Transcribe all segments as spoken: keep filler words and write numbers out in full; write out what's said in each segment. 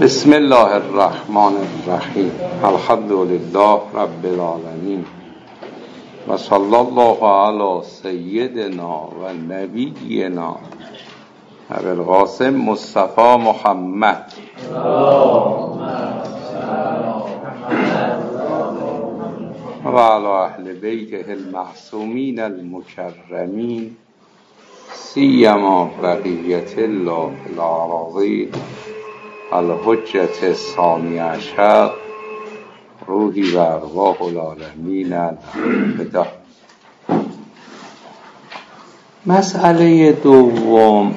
بسم الله الرحمن الرحیم. الحمد لله رب العالمین و صلی الله علی سیدنا و نبینا ابوالقاسم مصطفی محمد و علی اهل بیته المعصومین المکرمین سیما بقیة الله الأراضین الحجة الثانی عشر روحی و ارواح العالمین الفدا. مسئله دوم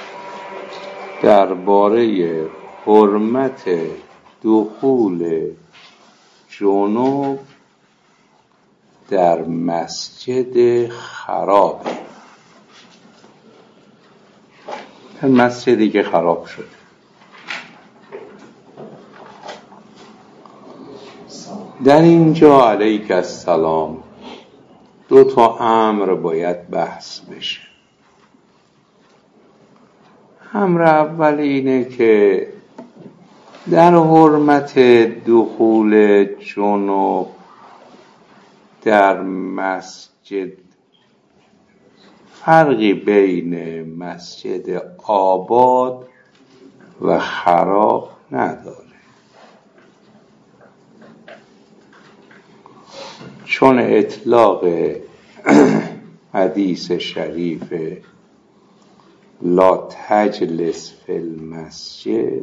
درباره حرمت دخول جنوب در مسجد خراب، در مسجدی که خراب شده. در اینجا علیک السلام دو تا امر باید بحث بشه. امر اول اینه که در حرمت دخول جنوب در مسجد فرقی بین مسجد آباد و خراب نداره، چون اطلاق حدیث شریف لا تجلس فی المسجد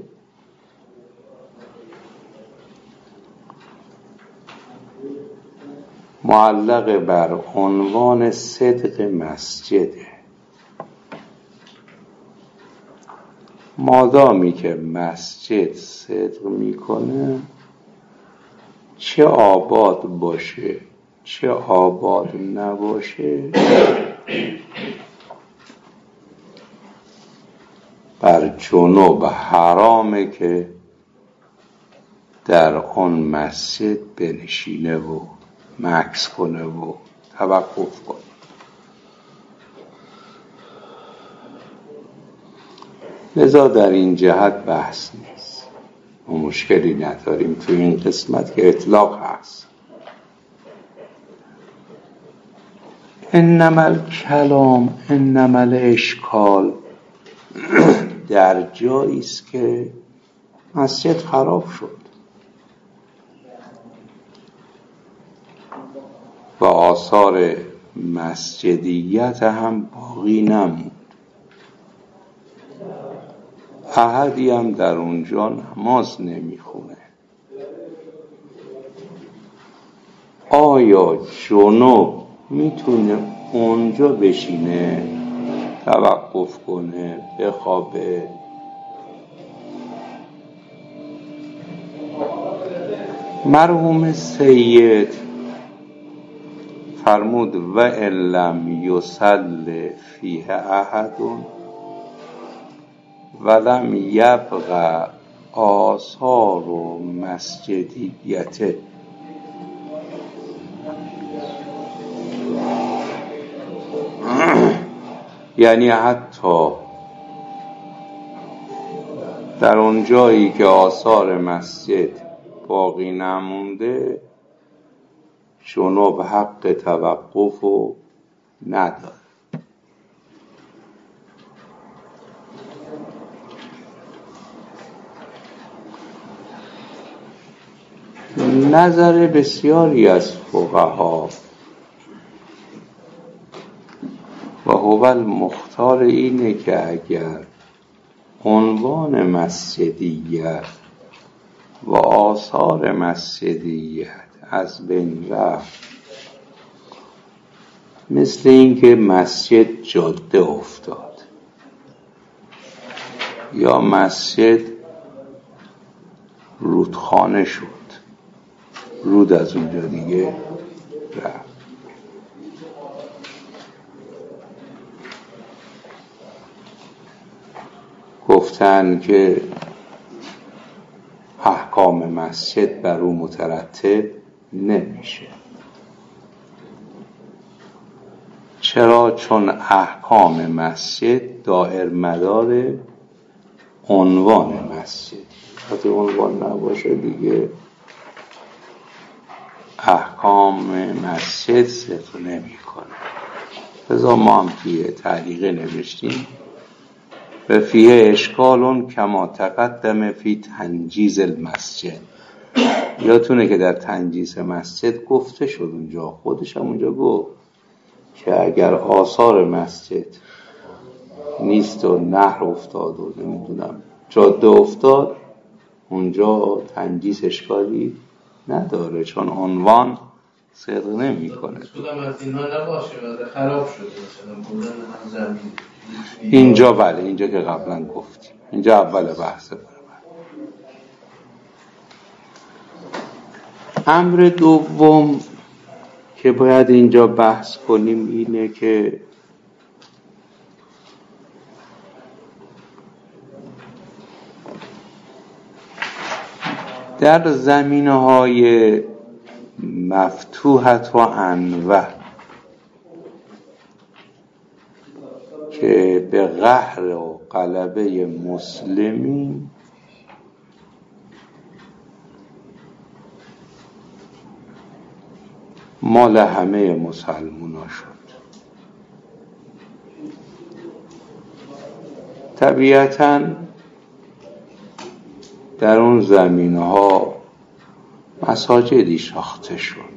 معلق بر عنوان صدق مسجده. مادامی که مسجد صدق میکنه، چه آباد باشه چه آباد نباشه، بر جنوب حرامه که در آن مسجد بنشینه و مکث کنه و توقف کنه. لذا در این جهت بحث نیست، ما مشکلی نداریم تو این قسمت که اطلاق هست. انما الکلام انما الاشکال در جایی است که مسجد خراب شد و آثار مسجدیت هم باقی نموند، احدی هم در اونجا نماز نمیخونه. آیا جنوب میتونه اونجا بشینه، توقف کنه، بخوابه؟ مرحوم سید فرمود و لم یصلی فیه احد ولم یبق آثار مسجدیته. یعنی حتی در اون جایی که آثار مسجد باقی نمونده، جنوب حق توقف رو نداره. نظر بسیاری از فقها و هو المختار اینه که اگر عنوان مسجدیت و آثار مسجدیت از بین رفت، مثل اینکه مسجد جاده افتاد یا مسجد رودخانه شد، رود از اونجا دیگه رفت. گفتن که احکام مسجد بر او مترتب نمیشه. چرا؟ چون احکام مسجد دائر مدار عنوان مسجد. وقتی عنوان نباشه دیگه احکام مسجد صدق نمی کنه. لذا ما هم توی تعلیقه نوشتیم و فیه اشکالون کما تقدم فی تنجیز المسجد. یادتونه که در تنجیز مسجد گفته شد، اونجا خودش هم اونجا گفت که اگر آثار مسجد نیست و نهر افتاد و نمیدونم جاده افتاد، اونجا تنجیز اشکالی نداره، چون عنوان صدق نمی کنه. خودم از اینها نباشه و خراب شده مثلا بودن هم زمین. اینجا بله، اینجا که قبلا گفتیم، اینجا اول بحثه. امر دوم که باید اینجا بحث کنیم اینه که در زمینه‌های مفتوحت و انوع که به قهر و غلبه مسلمین مال همه مسلمان ها شد، طبیعتاً در اون زمین ها مساجدی ساخته شد.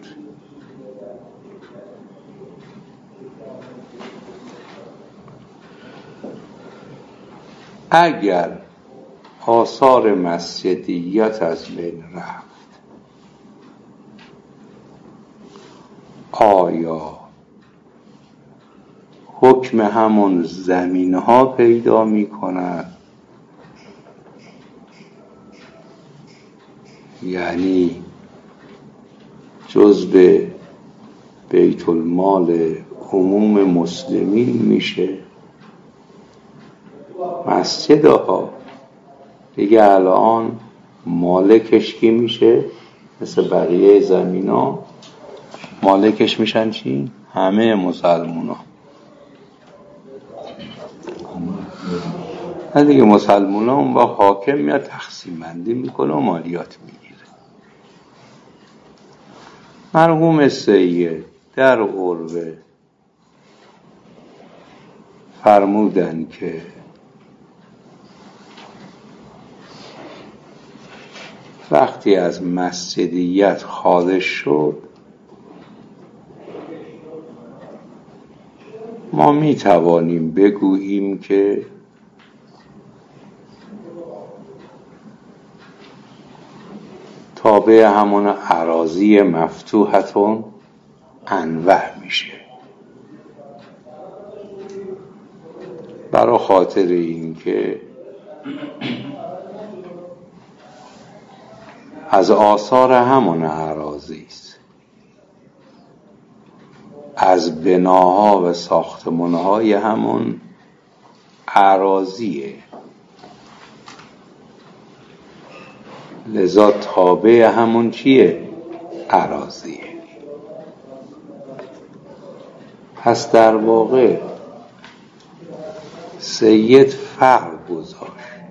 اگر آثار مسجدیت از بین رفت، آیا حکم همون زمین ها پیدا می کند؟ یعنی جزء بیت المال عموم مسلمین میشه؟ مسجدها دیگه الان مالکش کی میشه؟ مثل بقیه زمین ها مالکش میشن چی؟ همه مسلمان ها. نه دیگه، مسلمان ها اون با حاکم میاد تقسیم بندی میکنه و مالیات میگیره. مرحوم سید در عربه فرمودن که وقتی از مسجدیت خارج شد، ما می توانیم بگوییم که تابع همون اراضی مفتوحتون انوع میشه، برای خاطر این که از آثار همون اراضی است، از بناها و ساختمانهای همون اراضیه، لذا تابع همون چیه؟ اراضیه. پس در واقع سید فرق گذاشت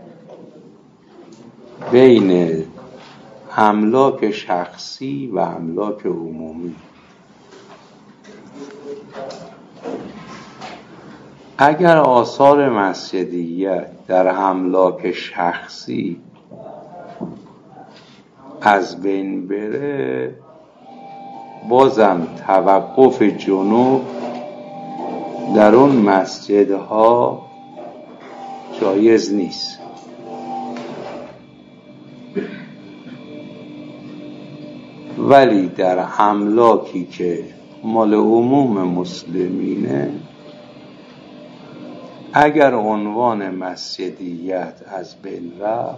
بین املاک شخصی و املاک عمومی. اگر آثار مسجدیت در املاک شخصی از بین بره، بازم توقف جنوب در اون مسجدها جایز نیست. ولی در املاکی که مال عموم مسلمینه، اگر عنوان مسجدیت از بین رفت،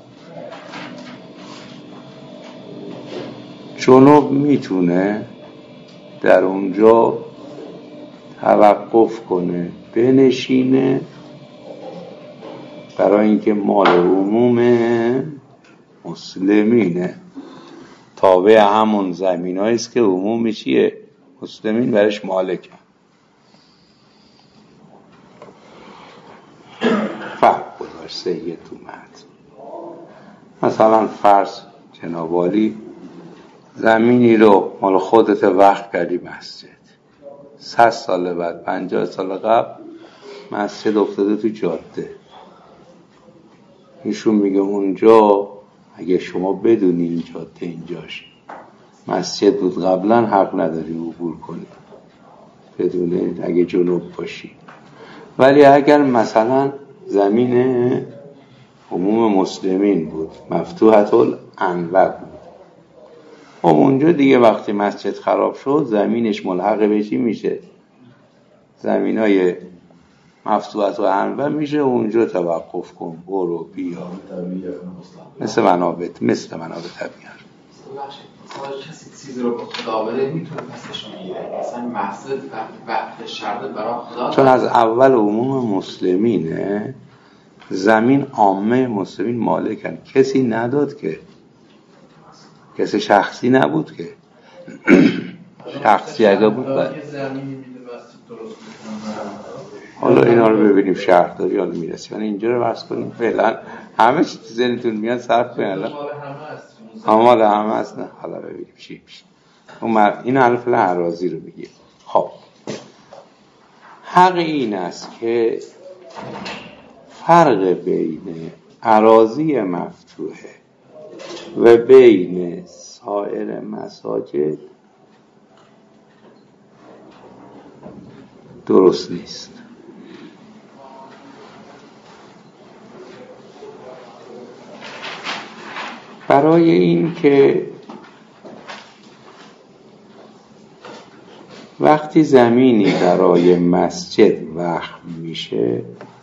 جنوب میتونه در اونجا توقف کنه، بنشینه، برای اینکه مال عموم مسلمینه، تابع همون زمین هاییست که عمومی چیه؟ مسلمین برش مالکن. فرق گذاشت سید تو متن. مثلا فرض جناب عالی زمینی رو مال خودت وقف کردی مسجد، صد سال بعد پنجاه سال قبل مسجد افتاده تو جاده، ایشون میگه اونجا اگه شما بدونی این جاده اینجاش مسجد بود قبلا حق نداری عبور کنی بدونه اگه جنوب باشی. ولی اگر مثلا زمین عموم مسلمین بود مفتوحة الانواع بود، خب اونجا دیگه وقتی مسجد خراب شد زمینش ملحق به چی میشه؟ زمین های مفتوحة الانواع میشه، اونجا توقف کن برو بیا مثل منابع مثل منابع طبیعی. کسی چیزی رو به خدا بده میتونه پسش میگیره، مثلا مسجد وقت شرط برای خدا، چون از اول عموم مسلمینه زمین عامه مسلمین مالکن، کسی نداد که، کسی شخصی نبود که شخصی اگه بود باید. حالا اینا رو ببینیم شهرداری حالا میرسیم، یعنی اینجا رو بحث کنیم فعلا همه چیز ذهنتون میاد صرف کنیم الان همال همه هست. نه حالا ببینیم چی میشه. این الف الاراضی رو میگه. خب حق این است که فرق بین اراضی مفتوحه و بین سایر مساجد درست نیست. برای این که وقتی زمینی برای مسجد وقف میشه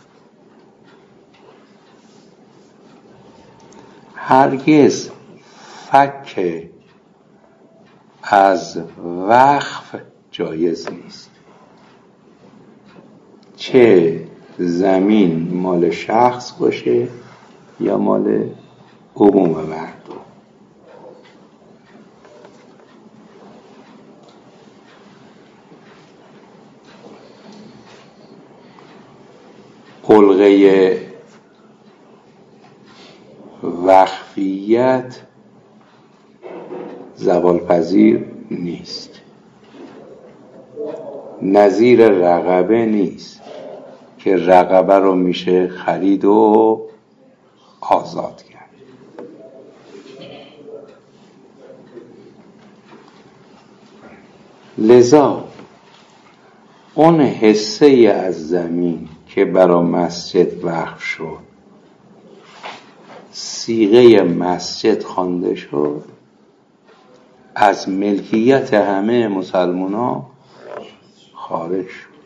هرگز فک از وقف جایز نیست، چه زمین مال شخص باشه یا مال عموم مردم. حلقه وقفیت زوال پذیر نیست، نظیر رقبه نیست که رقبه رو میشه خرید و آزاد کرد. لذا اون حصه از زمین که برای مسجد وقف شد صیغه مسجد خوانده شد از ملکیت همه مسلمان ها خارج شد.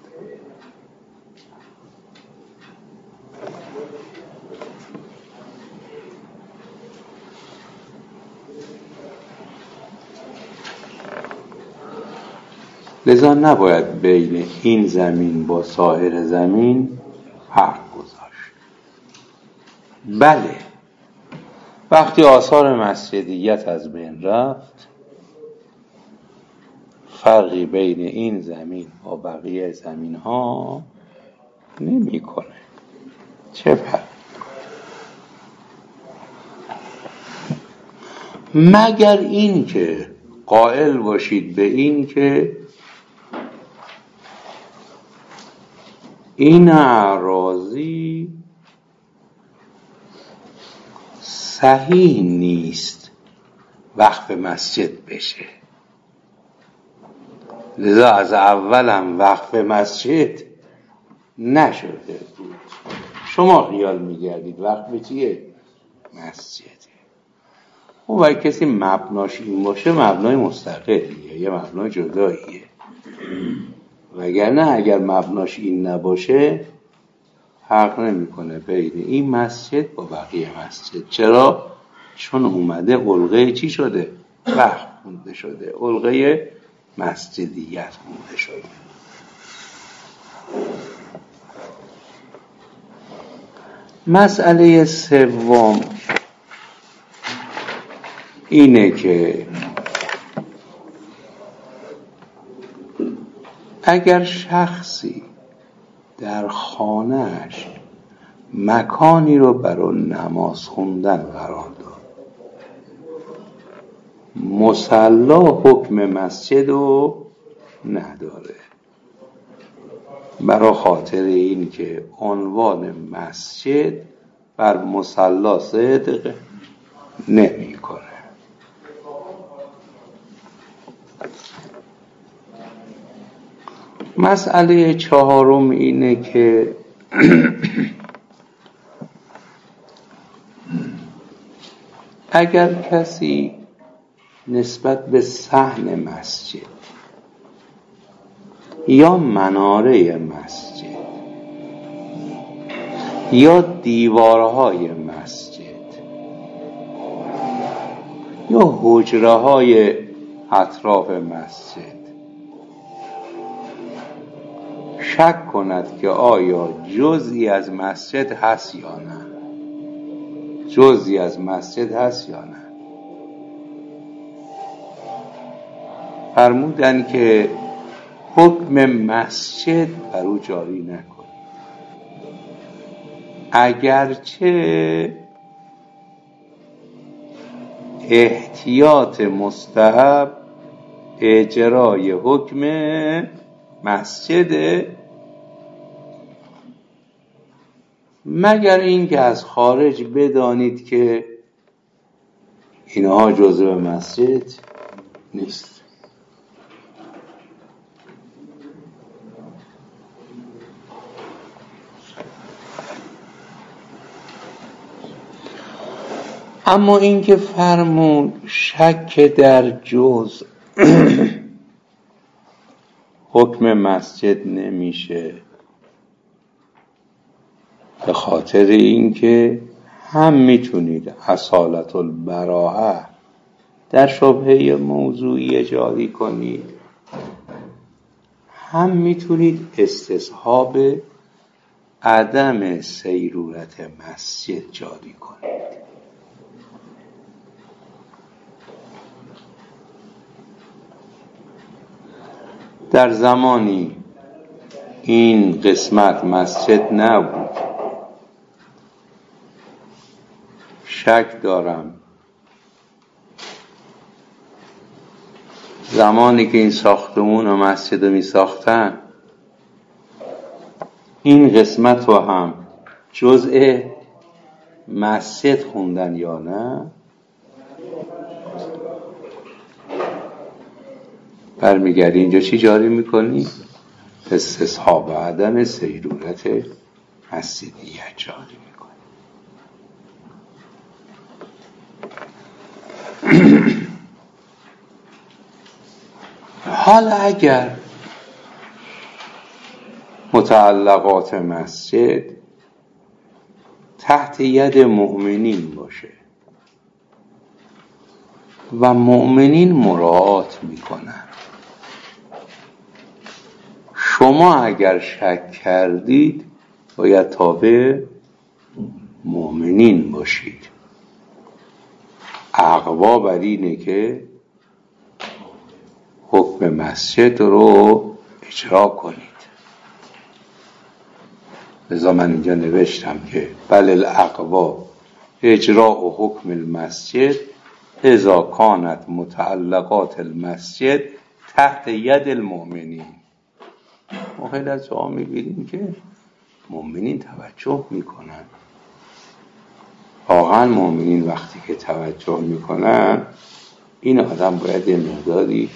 لذا نباید بین این زمین با سایر زمین فرق گذاشت. بله وقتی آثار مسجدیت از بین رفت فرقی بین این زمین و بقیه زمین ها نمی کنه. چه فرق؟ مگر این که قائل باشید به این که این اراضی صحیح نیست وقف مسجد بشه، لذا از اولم وقف مسجد نشده بود. شما خیال میگردید وقف چیه؟ مسجده. او باید کسی مبناش این باشه مبنای مستقلیه، یه مبنای جداییه، وگرنه اگر مبناش این نباشه فرق نمیکنه بین این مسجد با بقیه مسجد. چرا؟ چون اومده علقه چی شده؟ وقف خونده شده، علقه مسجدیت خونده شده. مسئله سوم اینه که اگر شخصی در خانه‌اش مکانی رو برای نماز خوندن قرار داد مصلا حکم مسجد رو نداره، برای خاطر این که عنوان مسجد بر مصلا صدق نمی کنه. مسئله چهارم اینه که اگر کسی نسبت به صحن مسجد یا مناره مسجد یا دیوارهای مسجد یا حجره های اطراف مسجد شک کند که آیا جزئی از مسجد هست یا نه، جزئی از مسجد هست یا نه، فرمودن که حکم مسجد بر او جاری نکن، اگرچه احتیاط مستحب اجرای حکم مسجد، مگر اینکه از خارج بدانید که اینها جزء مسجد نیست. اما اینکه فرمود شک در جزء حکم مسجد نمیشه، به خاطر اینکه هم میتونید اصالت البراءه در شبهه موضوعی جاری کنید، هم میتونید استصحاب عدم سیرورت مسجد جاری کنید. در زمانی این قسمت مسجد نبود، شک دارم زمانی که این ساختمون و مسجد رو می ساختن این قسمت رو هم جزء مسجد خوندن یا نه. برمیگردی اینجا چی جاری میکنی؟ استصحاب عدم سیرورت مسجدیت جاری میکنی. حالا اگر متعلقات مسجد تحت ید مؤمنین باشه و مؤمنین مراعات میکنن، شما اگر شک کردید باید تابع مؤمنین باشید. اقوا بر اینه که حکم مسجد رو اجرا کنید. لذا من اینجا نوشتم که بل الاقوا اجراء حکم المسجد اذا کانت متعلقات المسجد تحت ید المؤمنین. ما خیلی از جاها میبینیم که مؤمنین توجه میکنن. واقعا مؤمنین وقتی که توجه میکنن این آدم باید یه مقداری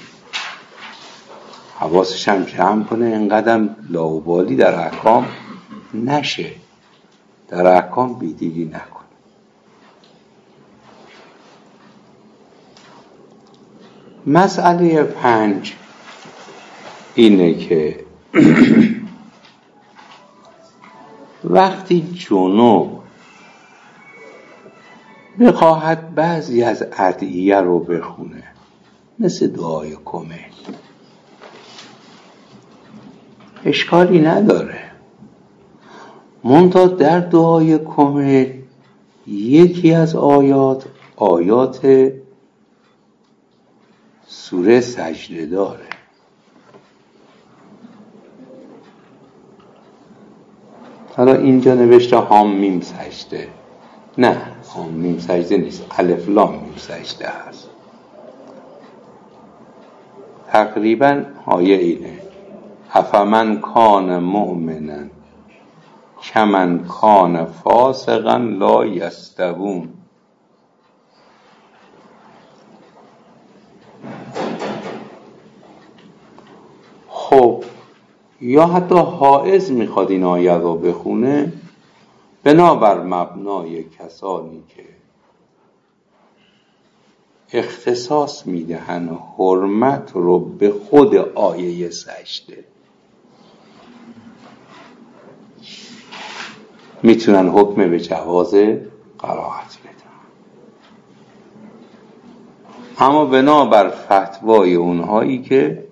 حواسش هم جمع کنه، اینقدر لاابالی در احکام نشه، در احکام بیدیلی نکنه. مسئله پنج اینه که وقتی جنوب بخواهد بعضی از ادعیه رو بخونه، مثل دعای کمل، اشکالی نداره. منتها در دعای کمل یکی از آیات آیات سوره سجده داره. حالا اینجا نوشته حامیم سجده، نه حامیم سجده نیست، الف لام میم سجده هست. تقریبا آیه اینه: افمن کان مؤمنا کمن کان فاسقا لا یستوون. خب یا حتی حائز میخواد این آیه رو بخونه بنابر مبنای کسانی که اختصاص میدهن حرمت رو به خود آیه سجده، میتونن حکم به جواز قرائت بدن. اما بنابر فتوای اونهایی که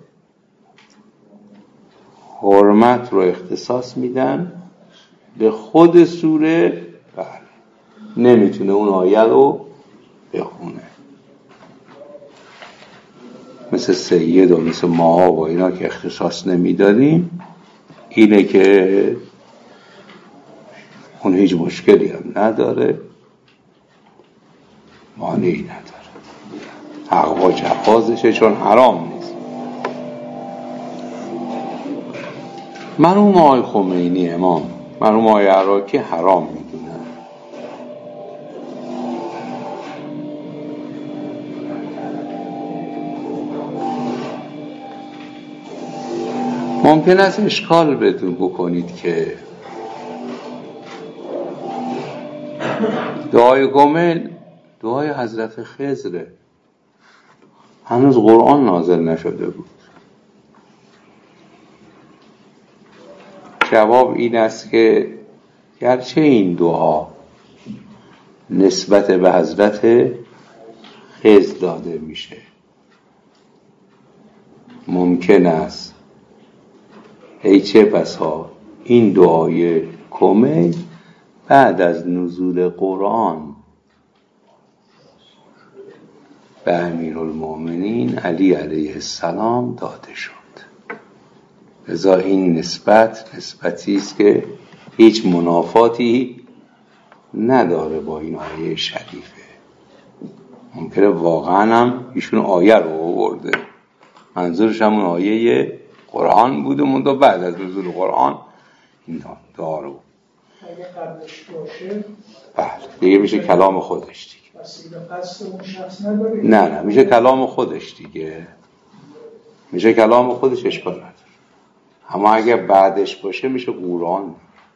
حرمت رو اختصاص میدن به خود سوره، بله نمیتونه اون آیه رو بخونه. مثل سید و مثل ما و اینا که اختصاص نمیدادیم، اینه که اون هیچ مشکلی هم نداره، مانعی نداره، حق و جوازشه چون حرام نیست. مرحوم آقای خمینی امام، مرحوم آقای عراقی حرام میدونن. ممکن است اشکال بدون بکنید که دعای گمل دعای حضرت خضره، هنوز قرآن نازل نشده بود. جواب این است که گرچه این دعا نسبت به حضرت خضر داده میشه، ممکن است ای چه بسا این دعای کمیل بعد از نزول قرآن به امیرالمؤمنین علی علیه السلام داده شد. لذا این نسبت نسبتی است که هیچ منافاتی نداره با این آیه شریفه. ممکنه واقعا هم ایشون آیه رو آورده، منظورش همون آیه قرآن بوده، منتها بعد از نزول قرآن این دعا رو. اگه قبلش باشه بله دیگه میشه کلام خودش دیگه. وسیله قصد اون شخص نداره. نه نه میشه کلام خودش دیگه، میشه کلام خودش، اشکال نداره. اما اگه بعدش باشه میشه قرآن.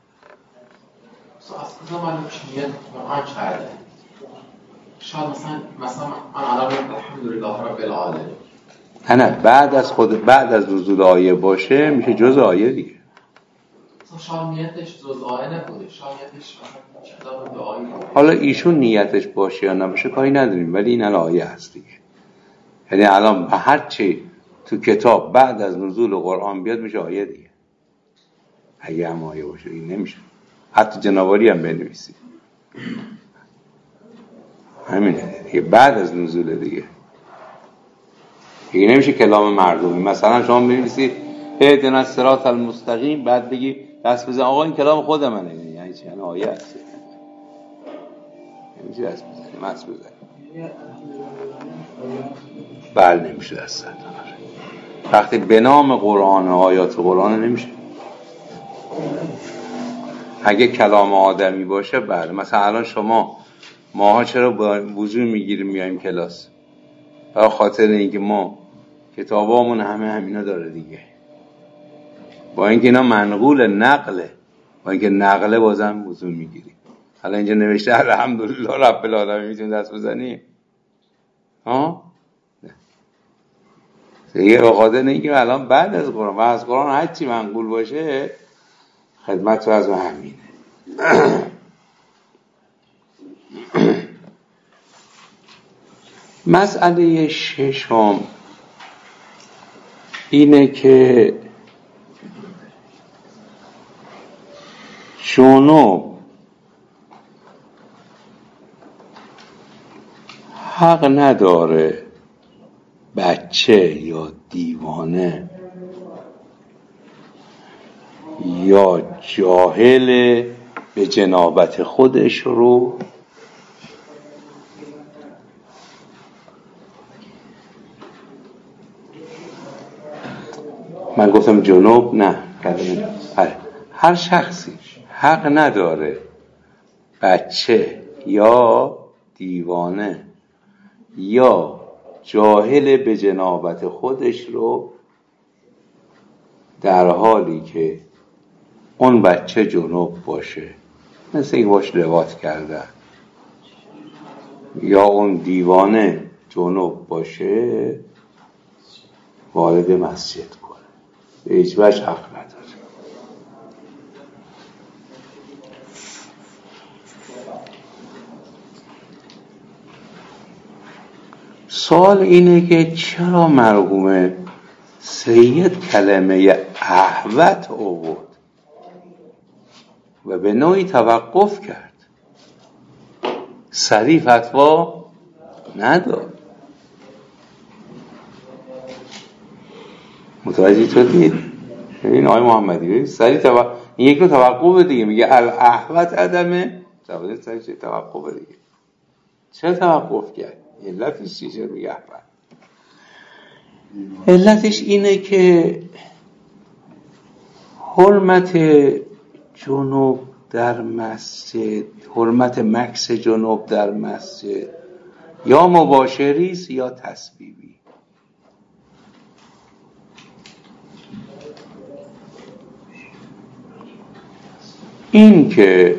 از کجا معلوم که نیت قرآن کرده؟ شاید مثلا مثلا من الان الحمدلله رب العالمین، نه بعد از خود بعد از نزول آیه باشه میشه جز آیه دیگه. شاید نیتش جز آیه نبوده، شاید نیتش مثلا کتاب دعایی بوده. حالا ایشون نیتش باشه یا نباشه کاری نداریم، ولی این الان آیه هست دیگه. یعنی الان به هر چی تو کتاب بعد از نزول قرآن بیاد میشه آیه دیگه. اگه هم آیه باشه این نمیشه، حتی جنابالی هم بنویسید همینه دیگه، بعد از نزول دیگه دیگه نمیشه کلام مردمی. مثلا شما بنویسید اهدنا الصراط المستقیم، بعد بگی دست بزن آقا این کلام خود منه، یعنی چی؟ یعنی آیه هست، نمیشه دست بزنی مس بزنی. بله نمیشه دست زد. وقتی به نام قرآن و آیات قرآن نمیشه. اگه کلام آدمی باشه بله. مثلا الان شما ماها چرا با وضو میگیریم میایم کلاس؟ برای خاطر اینکه ما کتابامون همه همینا داره دیگه. با اینکه اینا منقول نقله، با اینکه نقله بازم وضو میگیریم. حالا اینجا نوشته الحمدلله رب العالمین، میتونی دست بزنی؟ ها؟ دیگه به خاطر اینکه الان بعد از قرآن و از قرآن هر چی منقول باشه خدمت رو از همینه. مسئله ششم اینه که جنوب حق نداره بچه یا دیوانه یا جاهل به جنابت خودش رو من گفتم جنوب نه هر شخصی حق نداره بچه یا دیوانه یا جاهل به جنابت خودش رو در حالی که اون بچه جنوب باشه، مثل اینکه باش لواط کردن، یا اون دیوانه جنوب باشه وارد مسجد کنه، به هیچ وجه حق نداره. سوال اینه که چرا مرحوم سید کلمه احوت آورد و به نوعی توقف کرد، صریح فتوا نداد؟ متوجه شدید؟ این آقای محمدی صریح توقف، این یک نوع توقف دیگه، میگه الاحوت عدمه، جواب صریح توقف دیگه. چرا توقف کرد؟ علتش چیه میگه احوت؟ علتش اینه که حرمت جنوب در مسجد، حرمت مکث جنوب در مسجد یا مباشری است یا تسبیبی. این که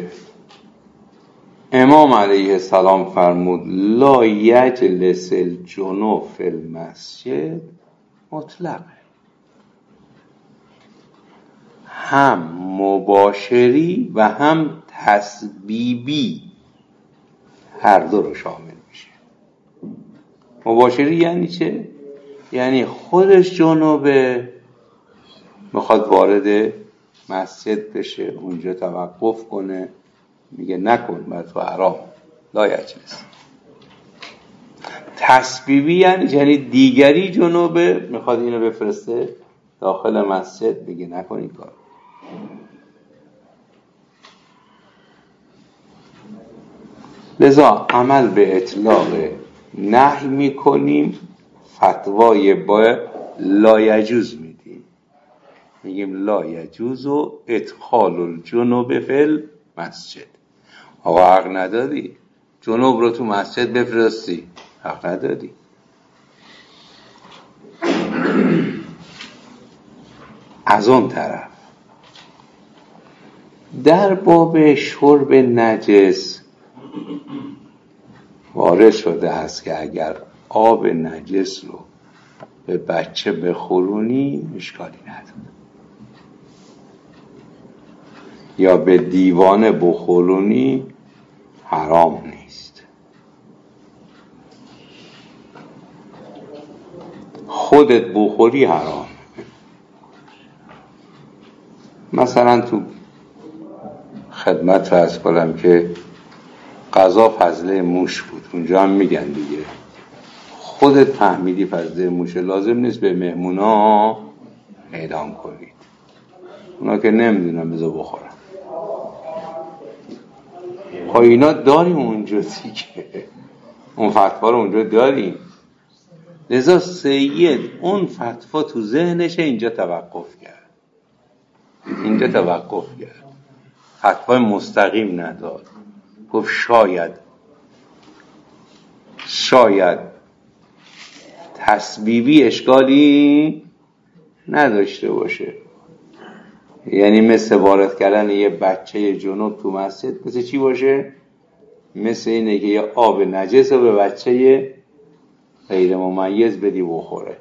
امام علیه السلام فرمود لا یجلس الجنوب فی المسجد مطلقه، هم مباشری و هم تسبیبی هر دو رو شامل میشه. مباشری یعنی چه؟ یعنی خودش جنوبه، میخواد وارد مسجد بشه، اونجا توقف کنه، میگه نکن بر تو حرام، لا یجلس. تسبیبی یعنی یعنی دیگری جنوبه، میخواد اینو بفرسته داخل مسجد، میگه نکن این کار. لذا عمل به اطلاق نهی میکنیم، فتوای با لا یجوز میدیم، میگیم لا یجوز و ادخال الجنوب فی المسجد. آقا حق ندادی جنوب رو تو مسجد بفرستی، حق ندادی. از اون طرف در باب شرب نجس وارد شده است که اگر آب نجس رو به بچه بخورونی اشکالی نداره، یا به دیوانه بخورونی حرام نیست. خودت بخوری حرام. مثلا تو خدمت فرض کنم که غذا فضله موش بود، اونجا هم میگن دیگه خودت فهمیدی فضله موش، لازم نیست به مهمونا اعلام کنید، اونا که نمیدونن بذار بخورن. خب اینا داریم اونجا دیگه، اون فتوا رو اونجا داریم. لذا سید اون فتوا تو ذهنش اینجا توقف کرد، اینجا توقف کرد، فتوا مستقیم نداد، گفت شاید شاید تسبیبی اشکالی نداشته باشه، یعنی مثل وارد کردن یه بچه جنوب تو مسجد مثل چی باشه؟ مثل اینه که یه آب نجس رو به بچه غیر ممیز بدی بخوره.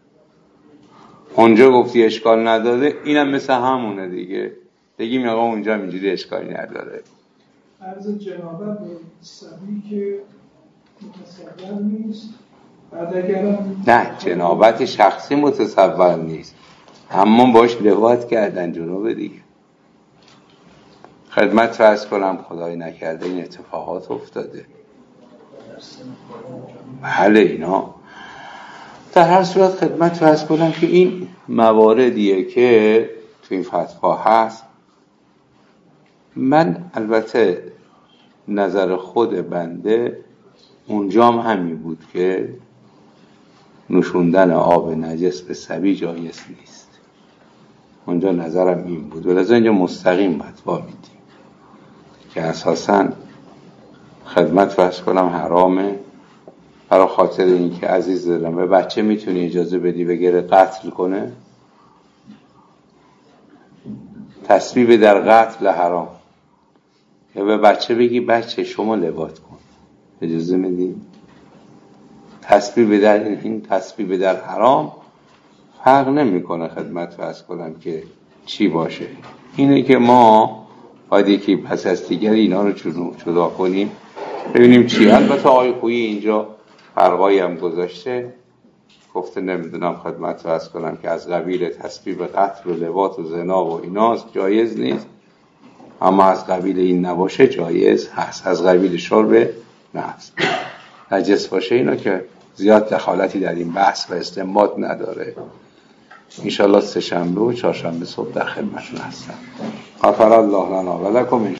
اونجا گفتی اشکال نداره، اینم مثل همونه دیگه، بگیم آقا اونجا اینجوری اشکالی نداره. عرض جنابت به صبی که متصور نیست، بعد اگرم نه جنابت شخصی متصور نیست، اما باش لواط کردن جنوب دیگه. خدمت فرض کنم خدای نکرده این اتفاقات افتاده، بله اینا در هر صورت خدمت فرض کنم که این مواردیه که تو این فتوا هست. من البته نظر خود بنده اونجام همین بود که نوشوندن آب نجس به صبی جایز نیست، اونجا نظرم این بود. ولذا اینجا مستقیم فتوا میدیم که اساساً خدمت فرض کنم حرامه، برای خاطر اینکه عزیز دارم به بچه میتونی اجازه بدی بگیره قتل کنه؟ تسبیب در قتل حرام، یا به بچه بگی بچه شما لواط کن، اجازه میدی؟ تسبیب در این تسبیب در حرام فرق نمیکنه خدمت فرض کنم که چی باشه. اینه که ما باید یکی پس از دیگری اینا رو جدا کنیم ببینیم چی. البته آقای خویی اینجا فرقایی هم گذاشته، گفته نمیدونم خدمت فرض کنم که از قبیل تسبیب قتل و لواط و زنا و ایناست جایز نیست، اما از قبیل این نباشه جایز هست، از قبیل شرب نفس نجس باشه. اینا که زیاد دخالتی در این بحث و استنباط نداره. انشالله سه شنبه و چهارشنبه صبح در خدمتتون هستم. غفر الله لنا و لکم.